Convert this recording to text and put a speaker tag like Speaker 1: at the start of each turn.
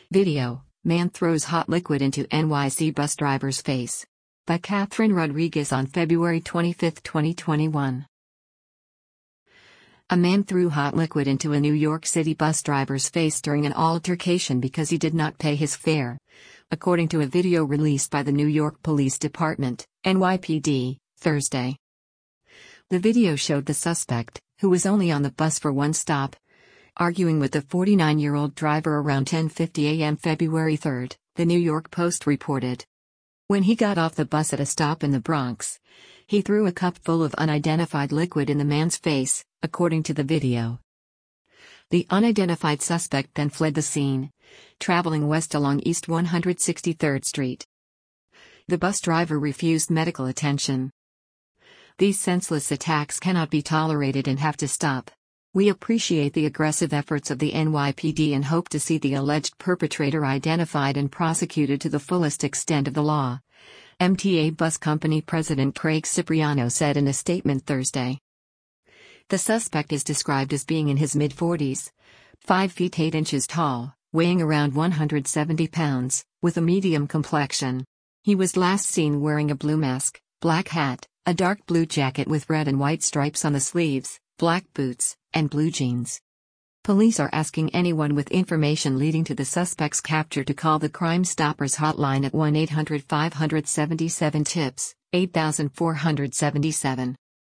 Speaker 1: Video: Man throws hot liquid into NYC bus driver's face. By Catherine Rodriguez on February 25, 2021. A man threw hot liquid into a New York City bus driver's face during an altercation because he did not pay his fare. According to a video released by the New York Police Department, NYPD, Thursday. The video showed the suspect, who was only on the bus for one stop, arguing with the 49-year-old driver around 10:50 a.m. February 3, the New York Post reported. When he got off the bus at a stop in the Bronx, he threw a cup full of unidentified liquid in the man's face, according to the video. The unidentified suspect then fled the scene, traveling west along East 163rd Street. The bus driver refused medical attention. These senseless attacks cannot be tolerated and have to stop. We appreciate the aggressive efforts of the NYPD and hope to see the alleged perpetrator identified and prosecuted to the fullest extent of the law, MTA Bus Company President Craig Cipriano said in a statement Thursday. The suspect is described as being in his mid-40s, 5 feet 8 inches tall, weighing around 170 pounds, with a medium complexion. He was last seen wearing a blue mask, black hat, a dark blue jacket with red and white stripes on the sleeves, black boots, and blue jeans. Police are asking anyone with information leading to the suspect's capture to call the Crime Stoppers hotline at 1-800-577-TIPS, 8477.